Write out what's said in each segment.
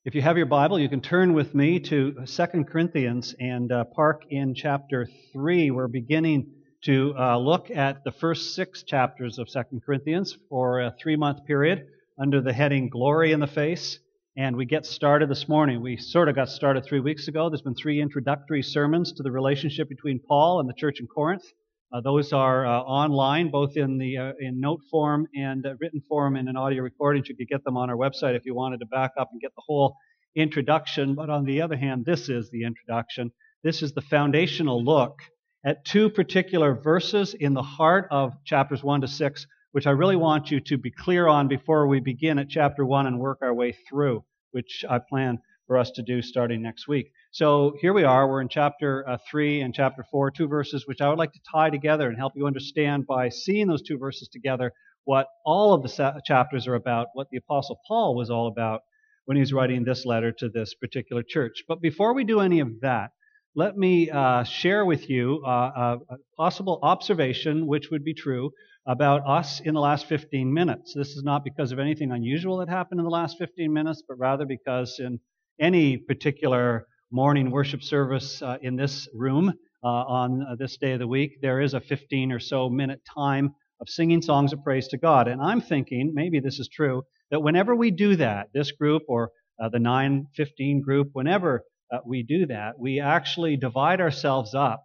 If you have your Bible, you can turn with me to 2 Corinthians and park in chapter 3. We're beginning to look at the first 6 chapters of 2 Corinthians for a 3-month period under the heading Glory in the Face. And we get started this morning. We sort of got started 3 weeks ago. There's been 3 introductory sermons to the relationship between Paul and the church in Corinth. Those are online, both in note form and written form in an audio recording. You could get them on our website if you wanted to back up and get the whole introduction. But on the other hand, this is the introduction. This is the foundational look at 2 particular verses in the heart of chapters 1 to 6, which I really want you to be clear on before we begin at chapter 1 and work our way through, which I plan for us to do starting next week. So here we are. We're in chapter 3 and chapter 4, 2 verses which I would like to tie together and help you understand by seeing those 2 verses together what all of the chapters are about, what the Apostle Paul was all about when he's writing this letter to this particular church. But before we do any of that, let me share with you a possible observation which would be true about us in the last 15 minutes. This is not because of anything unusual that happened in the last 15 minutes, but rather because in any particular morning worship service in this room on this day of the week, there is a 15 or so minute time of singing songs of praise to God. And I'm thinking, maybe this is true, that whenever we do that, this group or the 9:15 group, whenever we do that, we actually divide ourselves up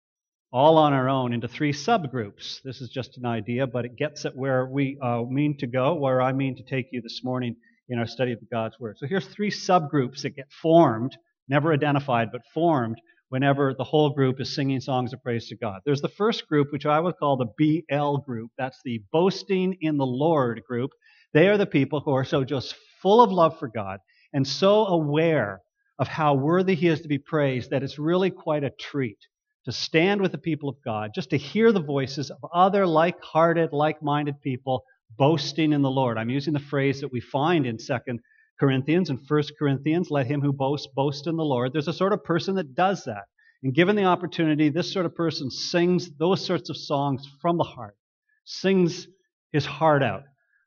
all on our own into 3 subgroups. This is just an idea, but it gets at where we mean to go, where I mean to take you this morning in our study of God's Word. So here's 3 subgroups that get formed, never identified, but formed whenever the whole group is singing songs of praise to God. There's the first group, which I would call the BL group. That's the Boasting in the Lord group. They are the people who are so just full of love for God and so aware of how worthy He is to be praised that it's really quite a treat to stand with the people of God, just to hear the voices of other like-hearted, like-minded people boasting in the Lord. I'm using the phrase that we find in 2 Corinthians and 1 Corinthians, let him who boasts, boast in the Lord. There's a sort of person that does that. And given the opportunity, this sort of person sings those sorts of songs from the heart, sings his heart out,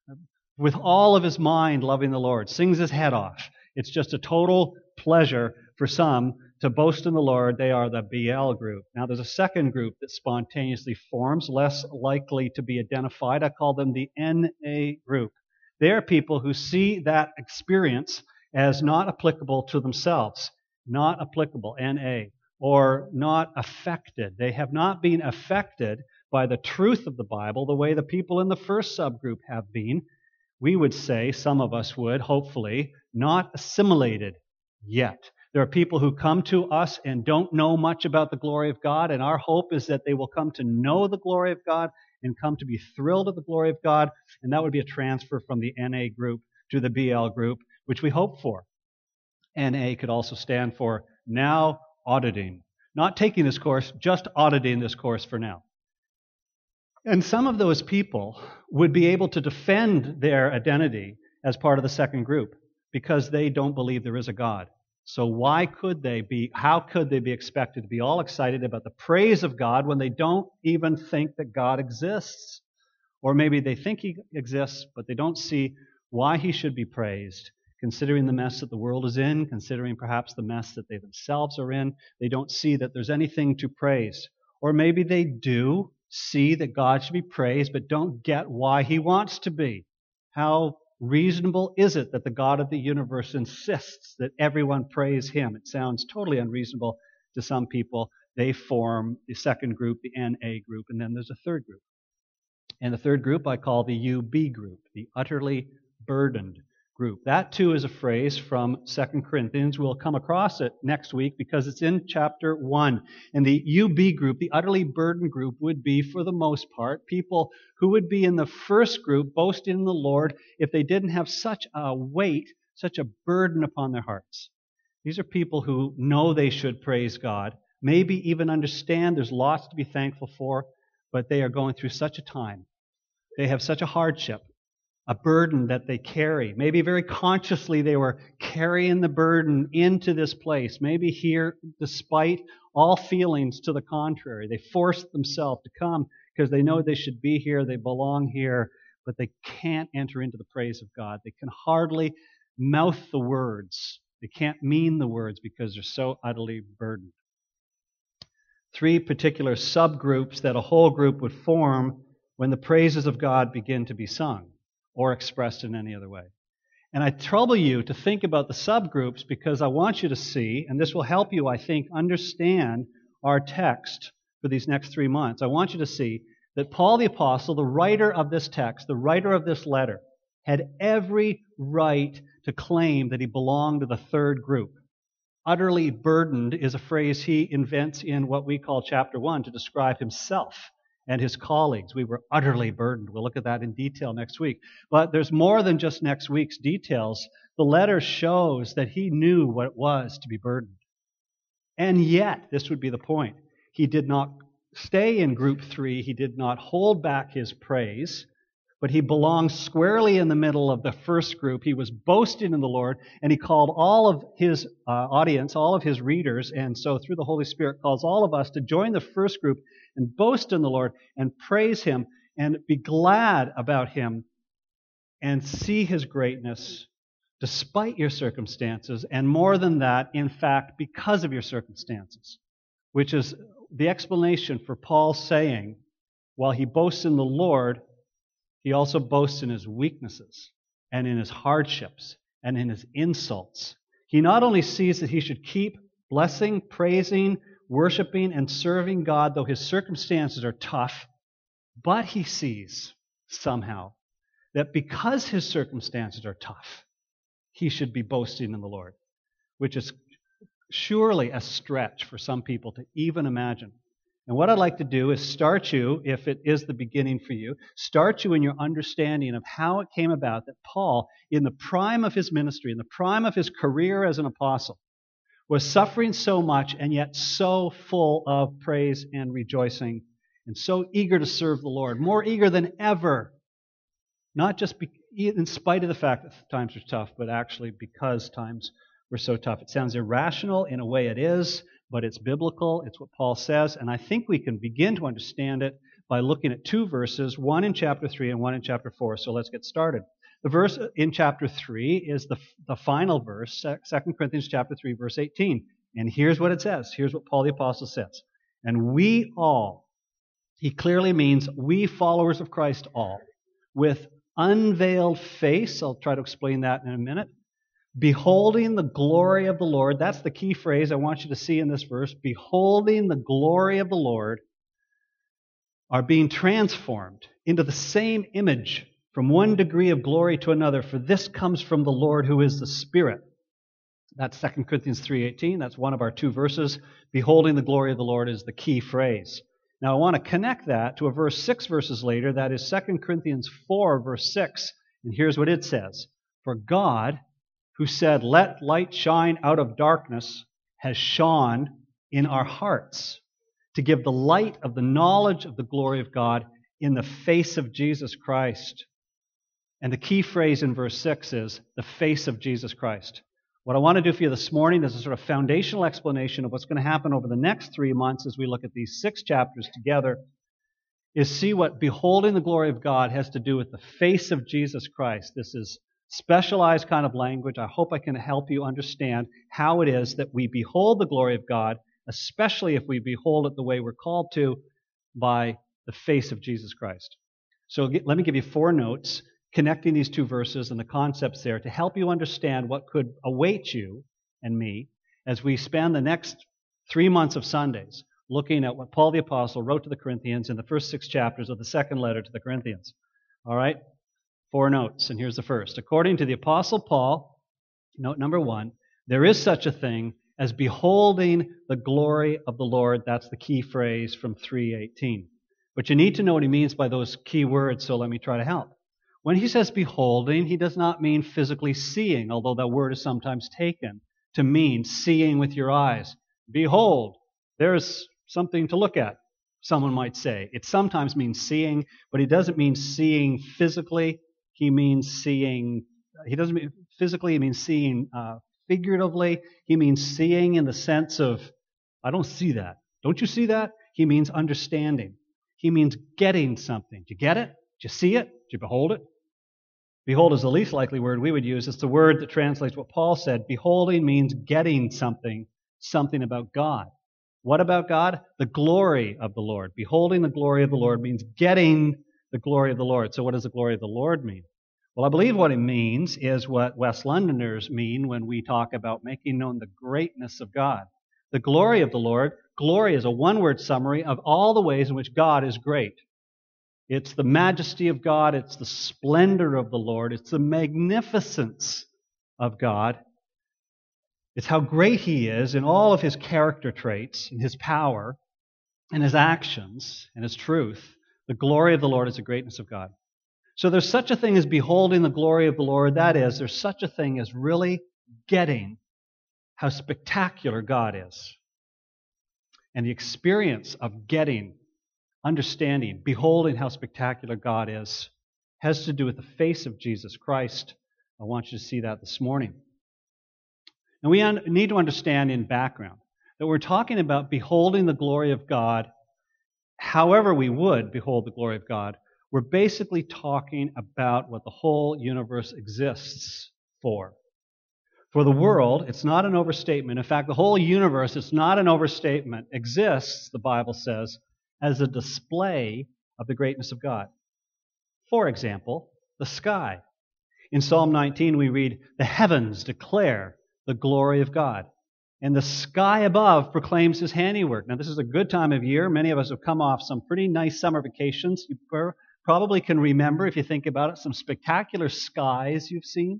with all of his mind loving the Lord, sings his head off. It's just a total pleasure for some to boast in the Lord. They are the BL group. Now there's a second group that spontaneously forms, less likely to be identified. I call them the NA group. They are people who see that experience as not applicable to themselves, not applicable, NA, or not affected. They have not been affected by the truth of the Bible the way the people in the first subgroup have been. We would say, some of us would, hopefully, not assimilated yet. There are people who come to us and don't know much about the glory of God, and our hope is that they will come to know the glory of God and come to be thrilled at the glory of God, and that would be a transfer from the NA group to the BL group, which we hope for. NA could also stand for now auditing. Not taking this course, just auditing this course for now. And some of those people would be able to defend their identity as part of the second group because they don't believe there is a God. So how could they be expected to be all excited about the praise of God when they don't even think that God exists? Or maybe they think He exists, but they don't see why He should be praised, considering the mess that the world is in, considering perhaps the mess that they themselves are in. They don't see that there's anything to praise. Or maybe they do see that God should be praised, but don't get why He wants to be. How reasonable is it that the God of the universe insists that everyone praise Him? It sounds totally unreasonable to some people. They form the second group, the NA group, and then there's a third group. And the third group I call the UB group, the utterly burdened group. That too is a phrase from 2 Corinthians. We'll come across it next week because it's in chapter 1. And the UB group, the utterly burdened group, would be, for the most part, people who would be in the first group, boasting in the Lord, if they didn't have such a weight, such a burden upon their hearts. These are people who know they should praise God, maybe even understand there's lots to be thankful for, but they are going through such a time. They have such a hardship, a burden that they carry. Maybe very consciously they were carrying the burden into this place. Maybe here, despite all feelings to the contrary, they forced themselves to come because they know they should be here, they belong here, but they can't enter into the praise of God. They can hardly mouth the words They can't mean the words because they're so utterly burdened. 3 particular subgroups that a whole group would form when the praises of God begin to be sung or expressed in any other way. And I trouble you to think about the subgroups because I want you to see, and this will help you, I think, understand our text for these next 3 months. I want you to see that Paul the Apostle, the writer of this text, the writer of this letter, had every right to claim that he belonged to the third group. Utterly burdened is a phrase he invents in what we call chapter 1 to describe himself and his colleagues. We were utterly burdened. We'll look at that in detail next week. But there's more than just next week's details. The letter shows that he knew what it was to be burdened. And yet, this would be the point, he did not stay in group 3. He did not hold back his praise, but he belonged squarely in the middle of the first group. He was boasting in the Lord, and he called all of his audience, all of his readers, and so through the Holy Spirit calls all of us to join the first group and boast in the Lord and praise him and be glad about him and see his greatness despite your circumstances, and more than that, in fact, because of your circumstances, which is the explanation for Paul saying, while he boasts in the Lord, he also boasts in his weaknesses and in his hardships and in his insults. He not only sees that he should keep blessing, praising, worshiping, and serving God, though his circumstances are tough, but he sees somehow that because his circumstances are tough, he should be boasting in the Lord, which is surely a stretch for some people to even imagine. And what I'd like to do is start you, if it is the beginning for you, start you in your understanding of how it came about that Paul, in the prime of his ministry, in the prime of his career as an apostle, was suffering so much and yet so full of praise and rejoicing and so eager to serve the Lord, more eager than ever, not just in spite of the fact that times were tough, but actually because times were so tough. It sounds irrational in a way it is, but it's biblical. It's what Paul says, and I think we can begin to understand it by looking at 2 verses, one in chapter 3 and one in chapter 4. So let's get started. The verse in chapter 3 is the final verse, 2 Corinthians chapter 3, verse 18. And here's what it says. Here's what Paul the Apostle says. And we all, he clearly means we followers of Christ all, with unveiled face, I'll try to explain that in a minute, beholding the glory of the Lord. That's the key phrase I want you to see in this verse. Beholding the glory of the Lord, are being transformed into the same image from one degree of glory to another, for this comes from the Lord who is the Spirit. That's 2 Corinthians 3:18. That's one of our 2 verses. Beholding the glory of the Lord is the key phrase. Now I want to connect that to a verse 6 verses later. That is 2 Corinthians 4, verse 6. And here's what it says. For God, who said, let light shine out of darkness, has shone in our hearts to give the light of the knowledge of the glory of God in the face of Jesus Christ. And the key phrase in verse 6 is the face of Jesus Christ. What I want to do for you this morning is a sort of foundational explanation of what's going to happen over the next 3 months as we look at these 6 chapters together, is see what beholding the glory of God has to do with the face of Jesus Christ. This is specialized kind of language. I hope I can help you understand how it is that we behold the glory of God, especially if we behold it the way we're called to by the face of Jesus Christ. So let me give you 4 notes connecting these 2 verses and the concepts there to help you understand what could await you and me as we spend the next 3 months of Sundays looking at what Paul the Apostle wrote to the Corinthians in the first 6 chapters of the second letter to the Corinthians. All right? 4 notes, and here's the first. According to the Apostle Paul, note number 1, there is such a thing as beholding the glory of the Lord. That's the key phrase from 3:18. But you need to know what he means by those key words, so let me try to help. When he says beholding, he does not mean physically seeing, although that word is sometimes taken to mean seeing with your eyes. Behold, there's something to look at, someone might say. It sometimes means seeing, but he doesn't mean seeing physically. He means seeing, he doesn't mean physically, he means seeing figuratively. He means seeing in the sense of, I don't see that. Don't you see that? He means understanding. He means getting something. Did you get it? Did you see it? Did you behold it? Behold is the least likely word we would use. It's the word that translates what Paul said. Beholding means getting something about God. What about God? The glory of the Lord. Beholding the glory of the Lord means getting the glory of the Lord. So what does the glory of the Lord mean? Well, I believe what it means is what West Londoners mean when we talk about making known the greatness of God. The glory of the Lord. Glory is a one-word summary of all the ways in which God is great. It's the majesty of God. It's the splendor of the Lord. It's the magnificence of God. It's how great He is in all of His character traits, in His power, and His actions, and His truth. The glory of the Lord is the greatness of God. So there's such a thing as beholding the glory of the Lord. That is, there's such a thing as really getting how spectacular God is. And the experience of getting, understanding, beholding how spectacular God is has to do with the face of Jesus Christ. I want you to see that this morning. And we need to understand in background that we're talking about beholding the glory of God however we would behold the glory of God. We're basically talking about what the whole universe exists for. For the world, it's not an overstatement. In fact, the whole universe, it's not an overstatement, exists, the Bible says, as a display of the greatness of God. For example, the sky. In Psalm 19, we read, "The heavens declare the glory of God, and the sky above proclaims His handiwork." Now, this is a good time of year. Many of us have come off some pretty nice summer vacations. You probably can remember, if you think about it, some spectacular skies you've seen.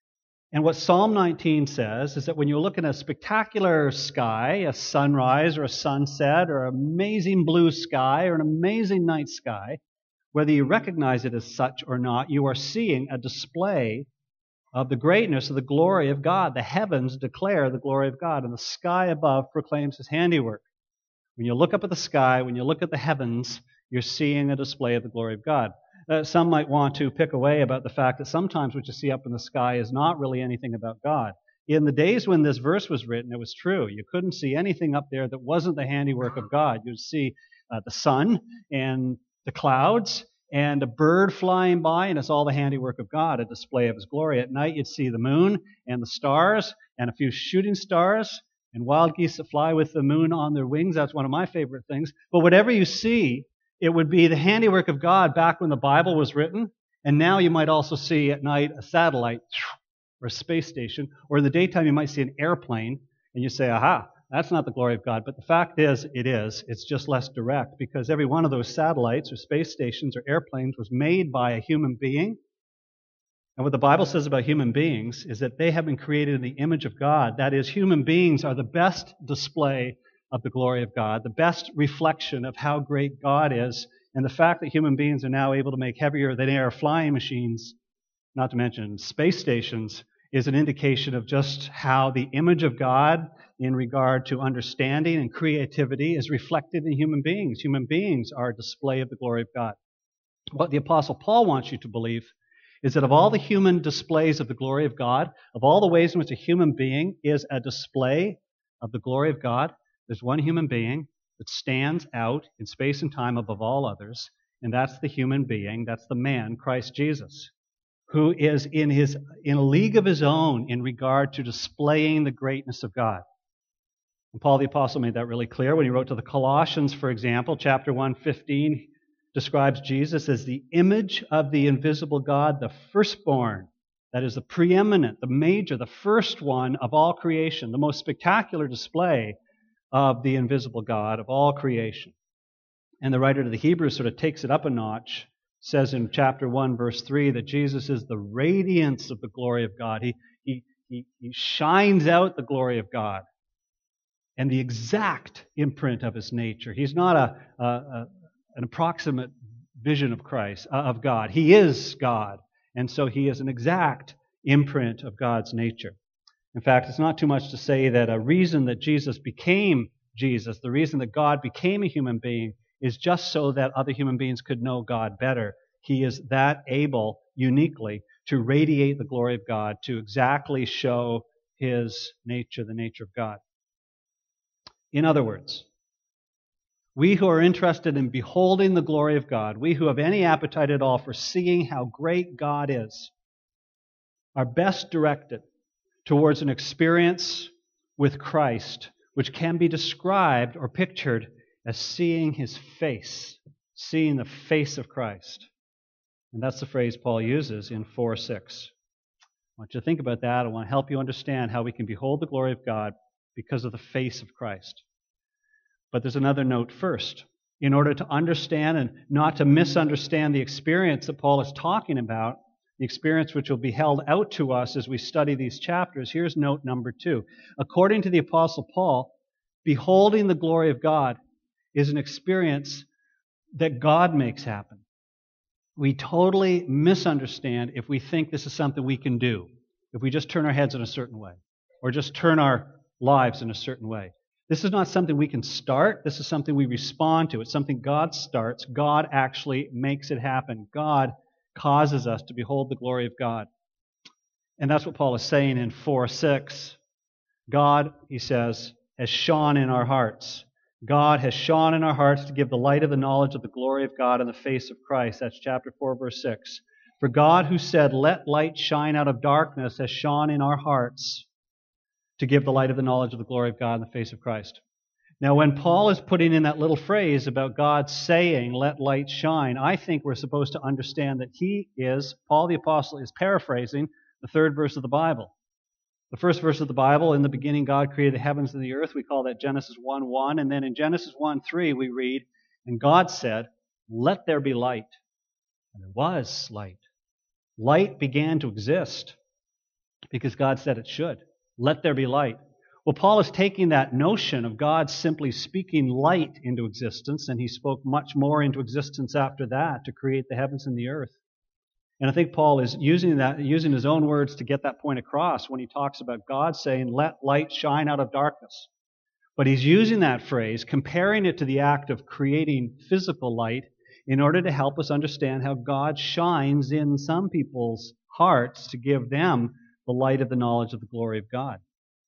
And what Psalm 19 says is that when you look at a spectacular sky, a sunrise or a sunset or an amazing blue sky or an amazing night sky, whether you recognize it as such or not, you are seeing a display of the greatness of the glory of God. The heavens declare the glory of God, and the sky above proclaims His handiwork. When you look up at the sky, when you look at the heavens, you're seeing a display of the glory of God. Some might want to pick away about the fact that sometimes what you see up in the sky is not really anything about God. In the days when this verse was written, it was true. You couldn't see anything up there that wasn't the handiwork of God. You'd see the sun and the clouds and a bird flying by, and it's all the handiwork of God, a display of His glory. At night, you'd see the moon and the stars and a few shooting stars and wild geese that fly with the moon on their wings. That's one of my favorite things. But whatever you see, it would be the handiwork of God back when the Bible was written. And now you might also see at night a satellite or a space station. Or in the daytime, you might see an airplane. And you say, aha, that's not the glory of God. But the fact is, it is. It's just less direct, because every one of those satellites or space stations or airplanes was made by a human being. And what the Bible says about human beings is that they have been created in the image of God. That is, human beings are the best display of the glory of God, the best reflection of how great God is. And the fact that human beings are now able to make heavier than air flying machines, not to mention space stations, is an indication of just how the image of God in regard to understanding and creativity is reflected in human beings. Human beings are a display of the glory of God. What the Apostle Paul wants you to believe is that of all the human displays of the glory of God, of all the ways in which a human being is a display of the glory of God, there's one human being that stands out in space and time above all others, and that's the human being, that's the man, Christ Jesus, who is in a league of his own in regard to displaying the greatness of God. And Paul the Apostle made that really clear when he wrote to the Colossians, for example, chapter 1:15, describes Jesus as the image of the invisible God, the firstborn. That is the preeminent, the major, the first one of all creation, the most spectacular display of the invisible God of all creation. And the writer to the Hebrews sort of takes it up a notch, says in chapter 1, verse 3, that Jesus is the radiance of the glory of God. He shines out the glory of God and the exact imprint of His nature. He's not an approximate vision of Christ, of God. He is God, and so He is an exact imprint of God's nature. In fact, it's not too much to say that a reason that Jesus became Jesus, the reason that God became a human being, is just so that other human beings could know God better. He is that able, uniquely, to radiate the glory of God, to exactly show His nature, the nature of God. In other words, we who are interested in beholding the glory of God, we who have any appetite at all for seeing how great God is, are best directed towards an experience with Christ, which can be described or pictured as seeing His face, seeing the face of Christ. And that's the phrase Paul uses in 4:6. I want you to think about that. I want to help you understand how we can behold the glory of God because of the face of Christ. But there's another note first. In order to understand and not to misunderstand the experience that Paul is talking about, the experience which will be held out to us as we study these chapters, here's note number 2. According to the Apostle Paul, beholding the glory of God is an experience that God makes happen. We totally misunderstand if we think this is something we can do, if we just turn our heads in a certain way, or just turn our lives in a certain way. This is not something we can start. This is something we respond to. It's something God starts. God actually makes it happen. God causes us to behold the glory of God. And that's what Paul is saying in 4:6. God, he says, has shone in our hearts. God has shone in our hearts to give the light of the knowledge of the glory of God in the face of Christ. That's chapter 4, verse 6. For God, who said, "Let light shine out of darkness," has shone in our hearts to give the light of the knowledge of the glory of God in the face of Christ. Now, when Paul is putting in that little phrase about God saying, "Let light shine," I think we're supposed to understand that Paul the Apostle is paraphrasing the 3rd verse of the Bible. The 1st verse of the Bible, in the beginning God created the heavens and the earth. We call that Genesis 1:1. And then in Genesis 1:3 we read, "And God said, 'Let there be light.' And there was light." Light began to exist because God said it should. Let there be light. Well, Paul is taking that notion of God simply speaking light into existence, and he spoke much more into existence after that to create the heavens and the earth. And I think Paul is using his own words to get that point across when he talks about God saying, "Let light shine out of darkness." But he's using that phrase, comparing it to the act of creating physical light in order to help us understand how God shines in some people's hearts to give them the light of the knowledge of the glory of God.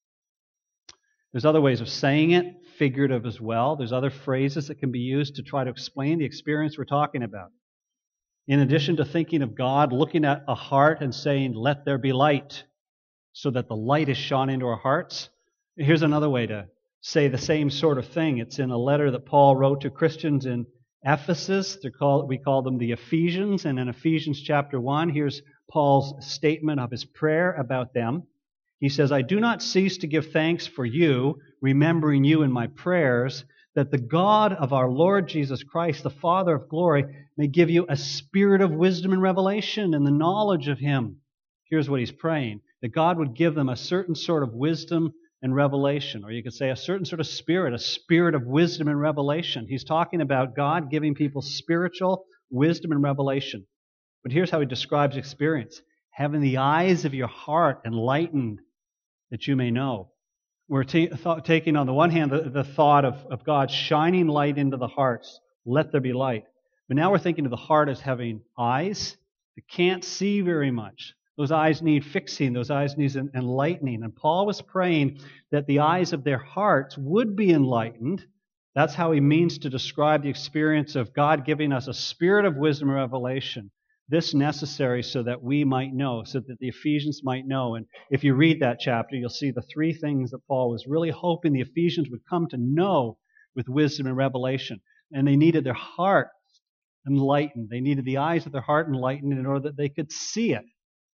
There's other ways of saying it, figurative as well. There's other phrases that can be used to try to explain the experience we're talking about. In addition to thinking of God looking at a heart and saying, "Let there be light," so that the light is shone into our hearts, here's another way to say the same sort of thing. It's in a letter that Paul wrote to Christians in Ephesus. We call them the Ephesians. And in Ephesians chapter 1, here's Paul's statement of his prayer about them. He says, "I do not cease to give thanks for you, remembering you in my prayers, that the God of our Lord Jesus Christ, the Father of glory, may give you a spirit of wisdom and revelation and the knowledge of Him." Here's what he's praying, that God would give them a certain sort of wisdom and revelation, or you could say a certain sort of spirit, a spirit of wisdom and revelation. He's talking about God giving people spiritual wisdom and revelation. But here's how he describes experience: having the eyes of your heart enlightened that you may know. We're taking on the one hand the thought of God shining light into the hearts. Let there be light. But now we're thinking of the heart as having eyes that can't see very much. Those eyes need fixing. Those eyes need enlightening. And Paul was praying that the eyes of their hearts would be enlightened. That's how he means to describe the experience of God giving us a spirit of wisdom and revelation. This necessary so that we might know, so that the Ephesians might know. And if you read that chapter, you'll see the 3 things that Paul was really hoping the Ephesians would come to know with wisdom and revelation. And they needed their heart enlightened. They needed the eyes of their heart enlightened in order that they could see it,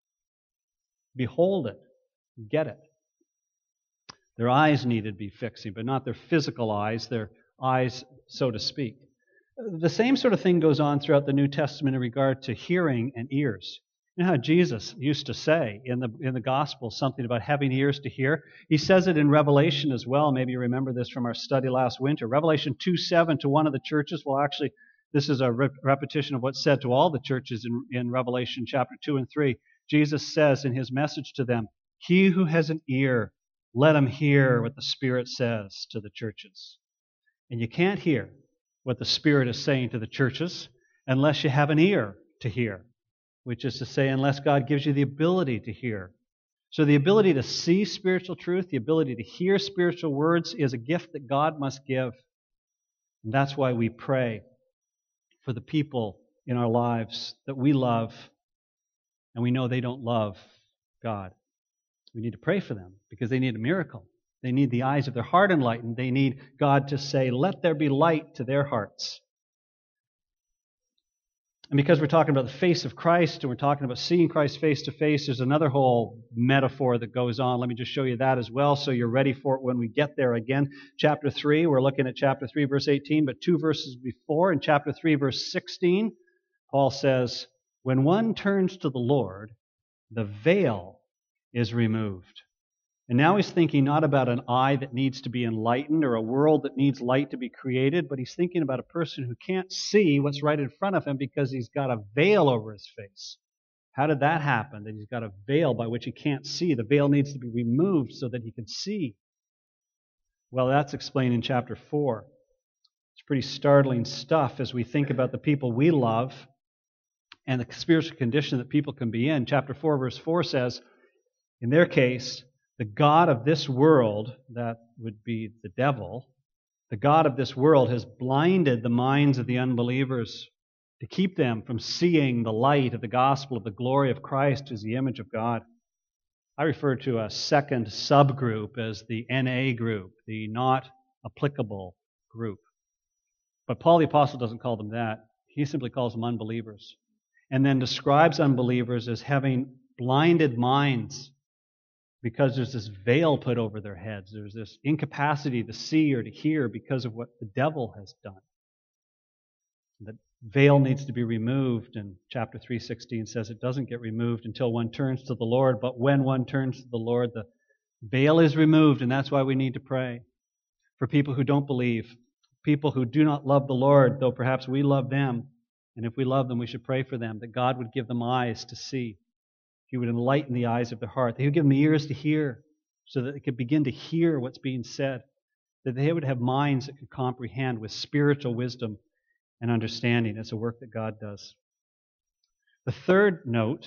behold it, get it. Their eyes needed to be fixing, but not their physical eyes, their eyes, so to speak. The same sort of thing goes on throughout the New Testament in regard to hearing and ears. You know how Jesus used to say in the Gospel something about having ears to hear? He says it in Revelation as well. Maybe you remember this from our study last winter. Revelation 2:7 to one of the churches. Well, actually, this is a repetition of what's said to all the churches in Revelation chapter 2 and 3. Jesus says in his message to them, "He who has an ear, let him hear what the Spirit says to the churches." And you can't hear what the Spirit is saying to the churches unless you have an ear to hear, which is to say, unless God gives you the ability to hear. So the ability to see spiritual truth, the ability to hear spiritual words is a gift that God must give. And that's why we pray for the people in our lives that we love and we know they don't love God. We need to pray for them because they need a miracle. They need the eyes of their heart enlightened. They need God to say, let there be light to their hearts. And because we're talking about the face of Christ and we're talking about seeing Christ face to face, there's another whole metaphor that goes on. Let me just show you that as well so you're ready for it when we get there again. Chapter 3, we're looking at chapter 3, verse 18, but 2 verses before, in chapter 3, verse 16, Paul says, when one turns to the Lord, the veil is removed. And now he's thinking not about an eye that needs to be enlightened or a world that needs light to be created, but he's thinking about a person who can't see what's right in front of him because he's got a veil over his face. How did that happen? That he's got a veil by which he can't see. The veil needs to be removed so that he can see. Well, that's explained in chapter 4. It's pretty startling stuff as we think about the people we love and the spiritual condition that people can be in. Chapter 4, verse 4 says, in their case, the god of this world, that would be the devil, the god of this world has blinded the minds of the unbelievers to keep them from seeing the light of the gospel of the glory of Christ as the image of God. I refer to a second subgroup as the NA group, the not applicable group. But Paul the Apostle doesn't call them that. He simply calls them unbelievers. And then describes unbelievers as having blinded minds because there's this veil put over their heads. There's this incapacity to see or to hear because of what the devil has done. That veil needs to be removed, and chapter 3:16 says it doesn't get removed until one turns to the Lord, but when one turns to the Lord, the veil is removed, and that's why we need to pray for people who don't believe, people who do not love the Lord, though perhaps we love them, and if we love them, we should pray for them, that God would give them eyes to see. He would enlighten the eyes of their heart. He would give them ears to hear so that they could begin to hear what's being said, that they would have minds that could comprehend with spiritual wisdom and understanding. It's a work that God does. The third note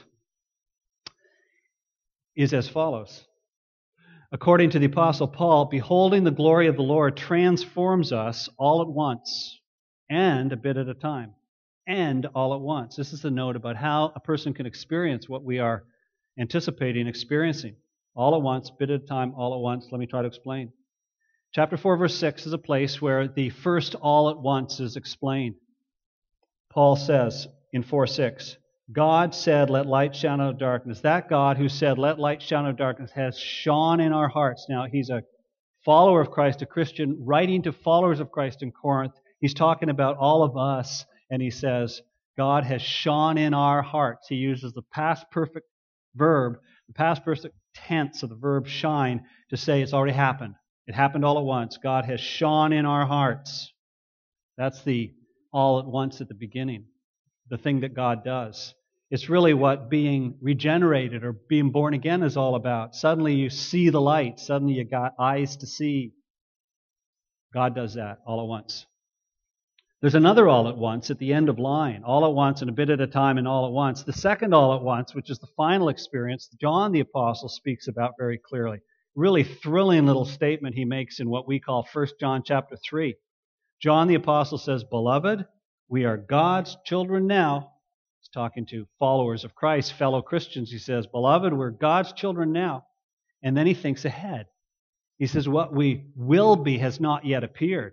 is as follows. According to the Apostle Paul, beholding the glory of the Lord transforms us all at once and a bit at a time. And all at once. This is the note about how a person can experience what we are anticipating experiencing. All at once, bit at a time, all at once. Let me try to explain. Chapter 4, verse 6 is a place where the first all at once is explained. Paul says in 4:6, God said, let light shine out of darkness. That God who said, let light shine out of darkness has shone in our hearts. Now, he's a follower of Christ, a Christian, writing to followers of Christ in Corinth. He's talking about all of us, and he says, God has shone in our hearts. He uses the past perfect verb, the past perfect tense of the verb shine to say it's already happened. It happened all at once. God has shone in our hearts. That's the all at once at the beginning, the thing that God does. It's really what being regenerated or being born again is all about. Suddenly you see the light. Suddenly you got eyes to see. God does that all at once. There's another all at once at the end of line, all at once and a bit at a time and all at once. The second all at once, which is the final experience, John the Apostle speaks about very clearly. Really thrilling little statement he makes in what we call 1 John chapter 3. John the Apostle says, Beloved, we are God's children now. He's talking to followers of Christ, fellow Christians. He says, Beloved, we're God's children now. And then he thinks ahead. He says, what we will be has not yet appeared.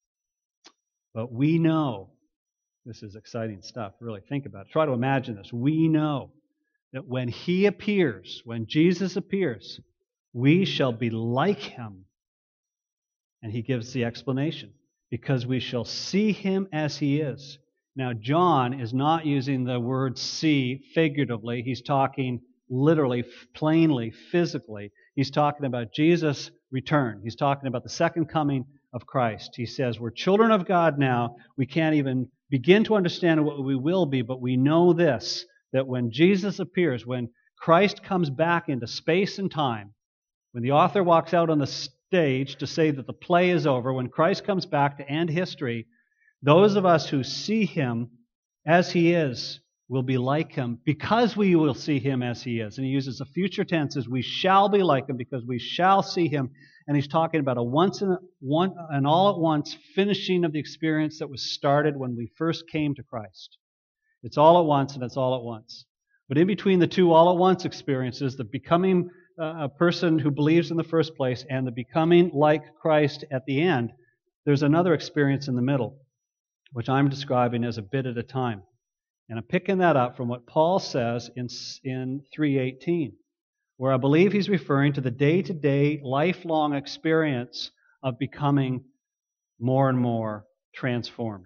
But we know, this is exciting stuff, really think about it. Try to imagine this. We know that when He appears, when Jesus appears, we shall be like Him. And he gives the explanation. Because we shall see Him as He is. Now, John is not using the word see figuratively. He's talking literally, plainly, physically. He's talking about Jesus' return. He's talking about the second coming of Christ. He says, we're children of God now. We can't even begin to understand what we will be, but we know this, that when Jesus appears, when Christ comes back into space and time, when the author walks out on the stage to say that the play is over, when Christ comes back to end history, those of us who see Him as He is will be like Him because we will see Him as He is. And he uses the future tense as we shall be like Him because we shall see Him. And he's talking about an all at once finishing of the experience that was started when we first came to Christ. It's all at once and it's all at once. But in between the two all-at-once experiences, the becoming a person who believes in the first place and the becoming like Christ at the end, there's another experience in the middle, which I'm describing as a bit at a time. And I'm picking that up from what Paul says in 3:18, where I believe he's referring to the day-to-day, lifelong experience of becoming more and more transformed.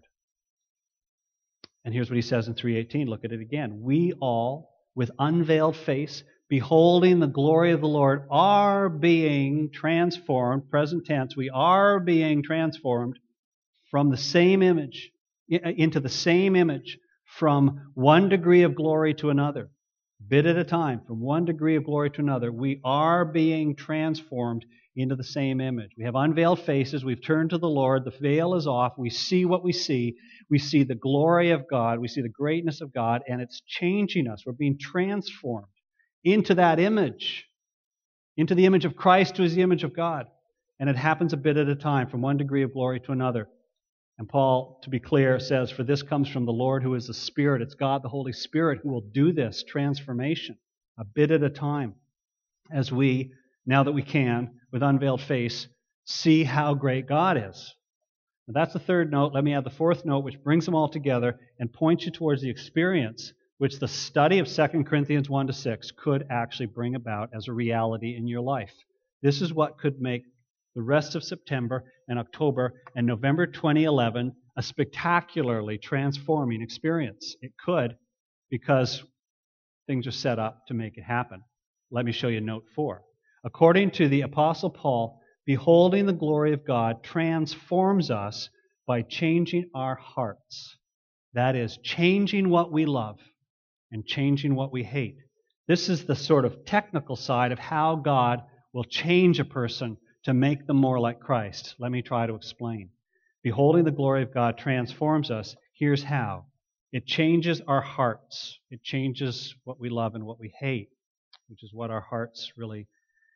And here's what he says in 3:18. Look at it again. We all, with unveiled face, beholding the glory of the Lord, are being transformed, present tense, we are being transformed from the same image, into the same image, from one degree of glory to another. Bit at a time, from one degree of glory to another, we are being transformed into the same image. We have unveiled faces, we've turned to the Lord, the veil is off, we see what we see the glory of God, we see the greatness of God, and it's changing us. We're being transformed into that image, into the image of Christ, who is the image of God. And it happens a bit at a time, from one degree of glory to another. And Paul, to be clear, says, for this comes from the Lord who is the Spirit. It's God, the Holy Spirit, who will do this transformation a bit at a time as we, now that we can, with unveiled face, see how great God is. Now, that's the third note. Let me add the fourth note, which brings them all together and points you towards the experience which the study of 2 Corinthians 1-6 could actually bring about as a reality in your life. This is what could make the rest of September and October and November 2011 a spectacularly transforming experience. It could, because things are set up to make it happen. Let me show you note 4. According to the Apostle Paul, beholding the glory of God transforms us by changing our hearts. That is, changing what we love and changing what we hate. This is the sort of technical side of how God will change a person to make them more like Christ. Let me try to explain. Beholding the glory of God transforms us. Here's how. It changes our hearts. It changes what we love and what we hate, which is what our hearts really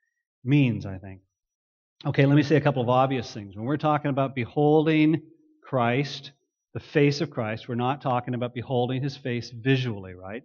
means, I think. Okay, let me say a couple of obvious things. When we're talking about beholding Christ, the face of Christ, we're not talking about beholding his face visually, right?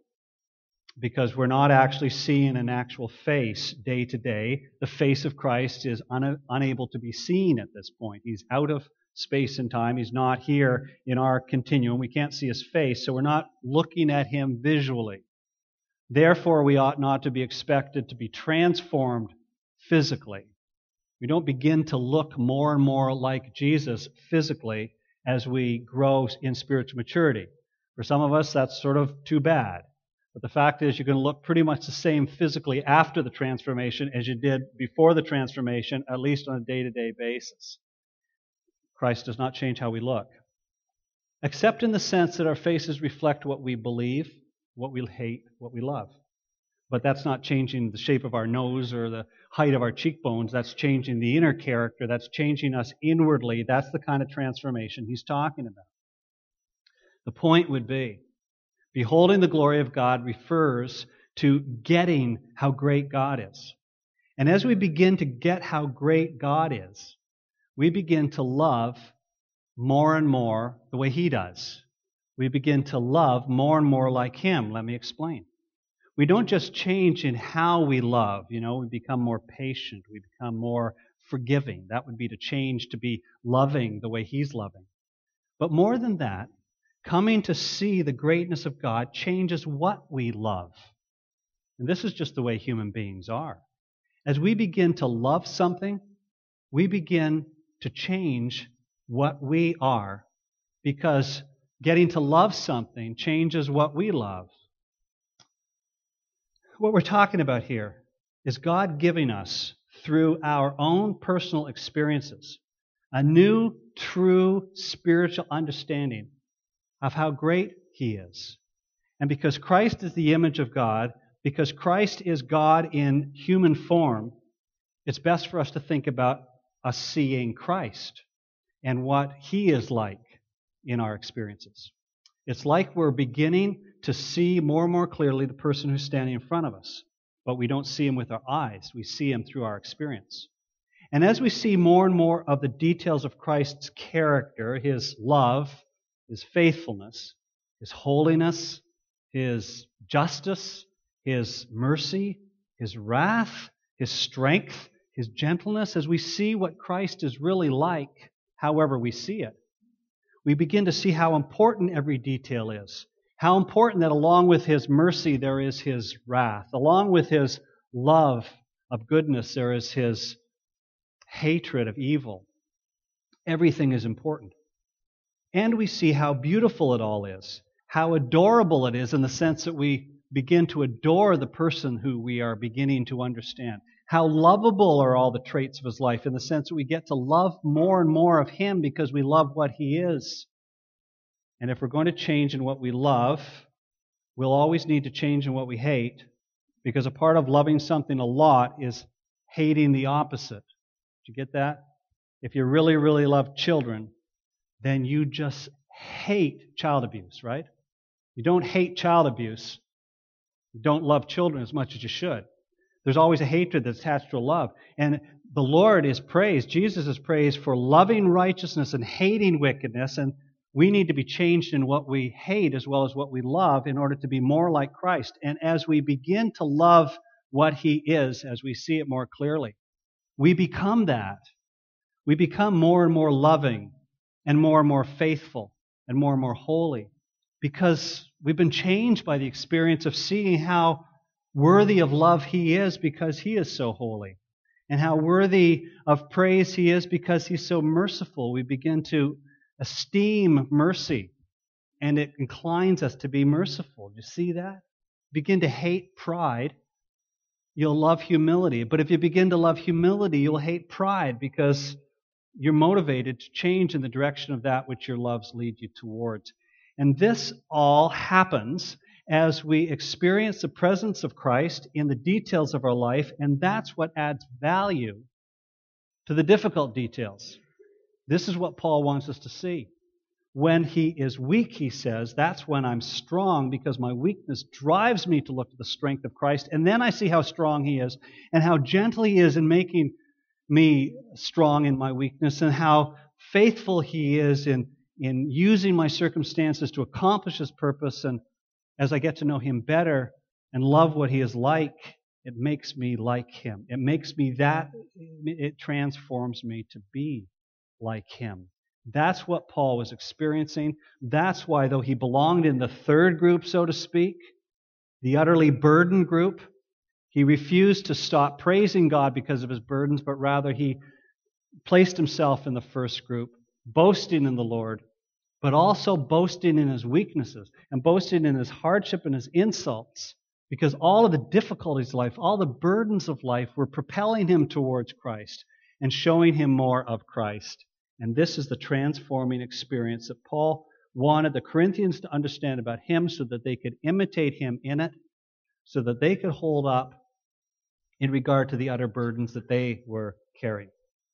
Because we're not actually seeing an actual face day to day. The face of Christ is unable to be seen at this point. He's out of space and time. He's not here in our continuum. We can't see his face, so we're not looking at him visually. Therefore, we ought not to be expected to be transformed physically. We don't begin to look more and more like Jesus physically as we grow in spiritual maturity. For some of us, that's sort of too bad. But the fact is, you're going to look pretty much the same physically after the transformation as you did before the transformation, at least on a day-to-day basis. Christ does not change how we look, except in the sense that our faces reflect what we believe, what we hate, what we love. But that's not changing the shape of our nose or the height of our cheekbones. That's changing the inner character. That's changing us inwardly. That's the kind of transformation he's talking about. The point would be, beholding the glory of God refers to getting how great God is. And as we begin to get how great God is, we begin to love more and more the way he does. We begin to love more and more like him. Let me explain. We don't just change in how we love. We become more patient. We become more forgiving. That would be to change to be loving the way he's loving. But more than that, coming to see the greatness of God changes what we love. And this is just the way human beings are. As we begin to love something, we begin to change what we are, because getting to love something changes what we love. What we're talking about here is God giving us, through our own personal experiences, a new, true spiritual understanding of how great he is. And because Christ is the image of God, because Christ is God in human form, it's best for us to think about us seeing Christ and what he is like in our experiences. It's like we're beginning to see more and more clearly the person who's standing in front of us, but we don't see him with our eyes. We see him through our experience. And as we see more and more of the details of Christ's character, his love, his faithfulness, his holiness, his justice, His mercy, His wrath, His strength, His gentleness, as we see what Christ is really like, however we see it, we begin to see how important every detail is. How important that along with His mercy there is His wrath. Along with His love of goodness there is His hatred of evil. Everything is important. And we see how beautiful it all is. How adorable it is in the sense that we begin to adore the person who we are beginning to understand. How lovable are all the traits of His life in the sense that we get to love more and more of Him because we love what He is. And if we're going to change in what we love, we'll always need to change in what we hate, because a part of loving something a lot is hating the opposite. Did you get that? If you really, really love children, then you just hate child abuse, right? You don't hate child abuse. You don't love children as much as you should. There's always a hatred that's attached to a love. And the Lord is praised, Jesus is praised for loving righteousness and hating wickedness, and we need to be changed in what we hate as well as what we love in order to be more like Christ. And as we begin to love what He is, as we see it more clearly, we become that. We become more and more loving and more faithful and more holy because we've been changed by the experience of seeing how worthy of love He is because He is so holy, and how worthy of praise He is because He's so merciful. We begin to esteem mercy, and it inclines us to be merciful. Do you see that? Begin to hate pride, you'll love humility. But if you begin to love humility, you'll hate pride because you're motivated to change in the direction of that which your loves lead you towards. And this all happens as we experience the presence of Christ in the details of our life, and that's what adds value to the difficult details. This is what Paul wants us to see. When he is weak, he says, that's when I'm strong, because my weakness drives me to look to the strength of Christ. And then I see how strong He is and how gentle He is in making me strong in my weakness, and how faithful He is in using my circumstances to accomplish His purpose. And as I get to know Him better and love what He is like, it makes me like Him. It transforms me to be like Him. That's what Paul was experiencing. That's why, though he belonged in the third group, so to speak, the utterly burdened group, he refused to stop praising God because of his burdens, but rather he placed himself in the first group, boasting in the Lord, but also boasting in his weaknesses and boasting in his hardship and his insults, because all of the difficulties of life, all the burdens of life were propelling him towards Christ and showing him more of Christ. And this is the transforming experience that Paul wanted the Corinthians to understand about him so that they could imitate him in it, so that they could hold up in regard to the utter burdens that they were carrying.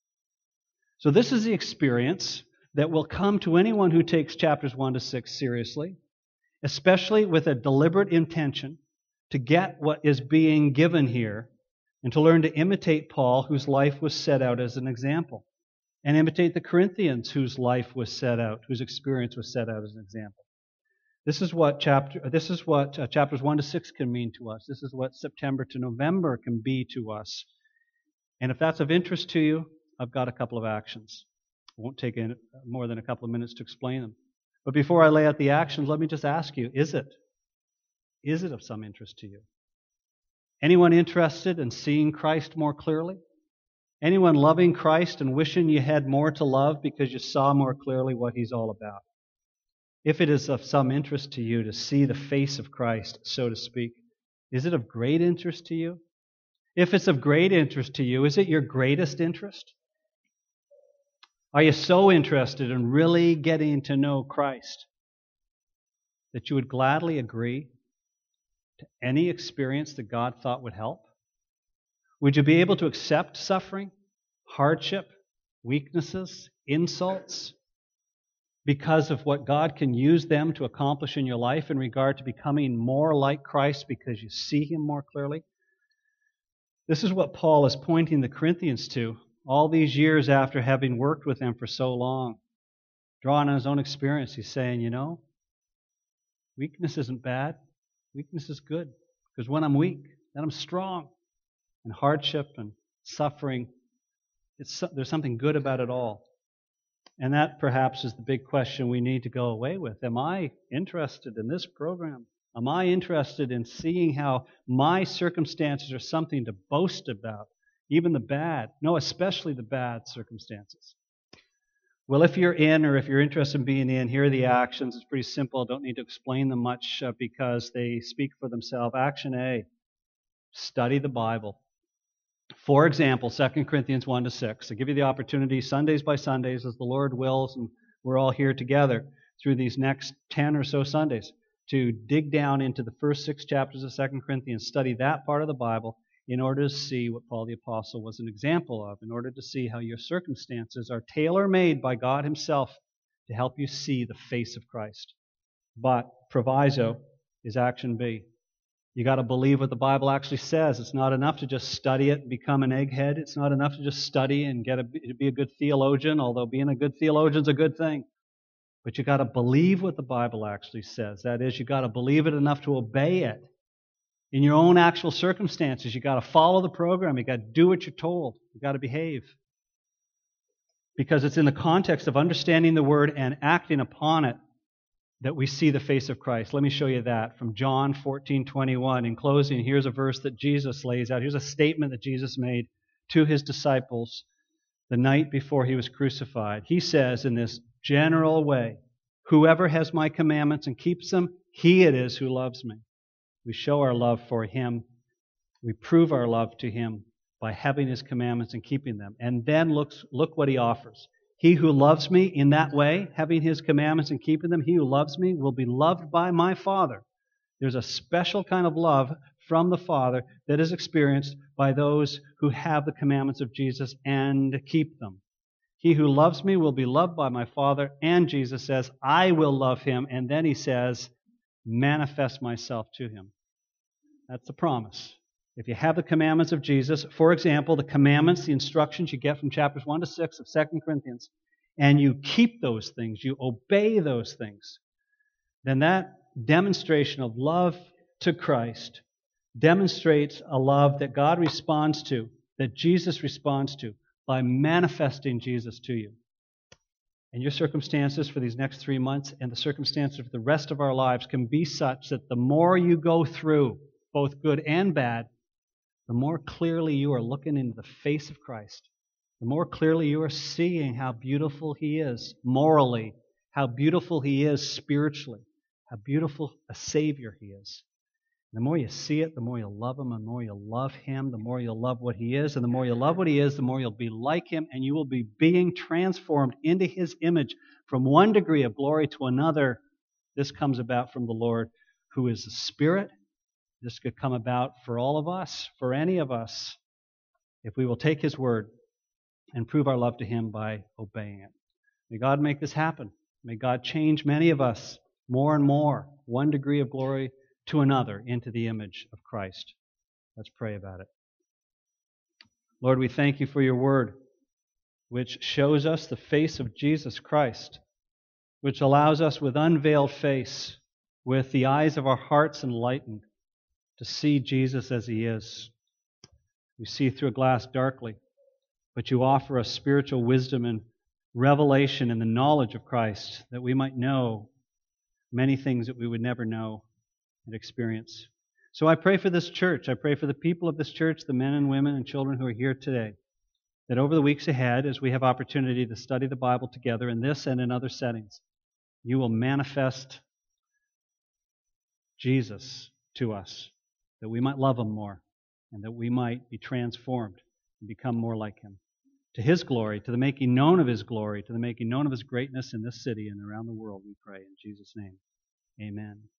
So this is the experience that will come to anyone who takes chapters 1 to 6 seriously, especially with a deliberate intention to get what is being given here and to learn to imitate Paul, whose life was set out as an example, and imitate the Corinthians, whose life was set out, whose experience was set out as an example. This is what chapters 1 to 6 can mean to us. This is what September to November can be to us. And if that's of interest to you, I've got a couple of actions. It won't take more than a couple of minutes to explain them. But before I lay out the actions, let me just ask you, is it of some interest to you? Anyone interested in seeing Christ more clearly? Anyone loving Christ and wishing you had more to love because you saw more clearly what He's all about? If it is of some interest to you to see the face of Christ, so to speak, is it of great interest to you? If it's of great interest to you, is it your greatest interest? Are you so interested in really getting to know Christ that you would gladly agree to any experience that God thought would help? Would you be able to accept suffering, hardship, weaknesses, insults, because of what God can use them to accomplish in your life in regard to becoming more like Christ because you see Him more clearly? This is what Paul is pointing the Corinthians to all these years after having worked with them for so long. Drawing on his own experience, he's saying, weakness isn't bad. Weakness is good. Because when I'm weak, then I'm strong. And hardship and suffering, there's something good about it all. And that perhaps is the big question we need to go away with. Am I interested in this program? Am I interested in seeing how my circumstances are something to boast about? Even the bad. No, especially the bad circumstances. Well, if you're in or if you're interested in being in, here are the actions. It's pretty simple. I don't need to explain them much because they speak for themselves. Action A, study the Bible. For example, 2 Corinthians 1-6. I give you the opportunity Sundays by Sundays as the Lord wills, and we're all here together through these next 10 or so Sundays to dig down into the first 6 chapters of 2 Corinthians, study that part of the Bible in order to see what Paul the Apostle was an example of, in order to see how your circumstances are tailor-made by God Himself to help you see the face of Christ. But proviso is action B. You got to believe what the Bible actually says. It's not enough to just study it and become an egghead. It's not enough to just study and be a good theologian, although being a good theologian is a good thing. But you got to believe what the Bible actually says. That is, you got to believe it enough to obey it. In your own actual circumstances, you got to follow the program. You got to do what you're told. You got to behave. Because it's in the context of understanding the Word and acting upon it that we see the face of Christ. Let me show you that from John 14:21. In closing, here's a verse that Jesus lays out. Here's a statement that Jesus made to His disciples the night before He was crucified. He says in this general way, "Whoever has my commandments and keeps them, he it is who loves me." We show our love for Him. We prove our love to Him by having His commandments and keeping them. And then look what He offers. He who loves me in that way, having His commandments and keeping them, he who loves me will be loved by my Father. There's a special kind of love from the Father that is experienced by those who have the commandments of Jesus and keep them. He who loves me will be loved by my Father, and Jesus says, I will love him. And then He says, manifest myself to him. That's the promise. If you have the commandments of Jesus, for example, the commandments, the instructions you get from chapters 1-6 of 2 Corinthians, and you keep those things, you obey those things, then that demonstration of love to Christ demonstrates a love that God responds to, that Jesus responds to, by manifesting Jesus to you. And your circumstances for these next 3 months and the circumstances for the rest of our lives can be such that the more you go through, both good and bad, the more clearly you are looking into the face of Christ, the more clearly you are seeing how beautiful He is morally, how beautiful He is spiritually, how beautiful a Savior He is. The more you see it, the more you'll love Him, and the more you'll love Him, the more you'll love what He is, and the more you'll love what He is, the more you'll be like Him, and you will be being transformed into His image from one degree of glory to another. This comes about from the Lord, who is the Spirit. This could come about for all of us, for any of us, if we will take His word and prove our love to Him by obeying it. May God make this happen. May God change many of us more and more, one degree of glory to another, into the image of Christ. Let's pray about it. Lord, we thank You for Your word, which shows us the face of Jesus Christ, which allows us with unveiled face, with the eyes of our hearts enlightened, to see Jesus as He is. We see through a glass darkly, but You offer us spiritual wisdom and revelation and the knowledge of Christ, that we might know many things that we would never know and experience. So I pray for this church. I pray for the people of this church, the men and women and children who are here today, that over the weeks ahead, as we have opportunity to study the Bible together in this and in other settings, You will manifest Jesus to us, that we might love Him more, and that we might be transformed and become more like Him. To His glory, to the making known of His glory, to the making known of His greatness in this city and around the world, we pray in Jesus' name. Amen.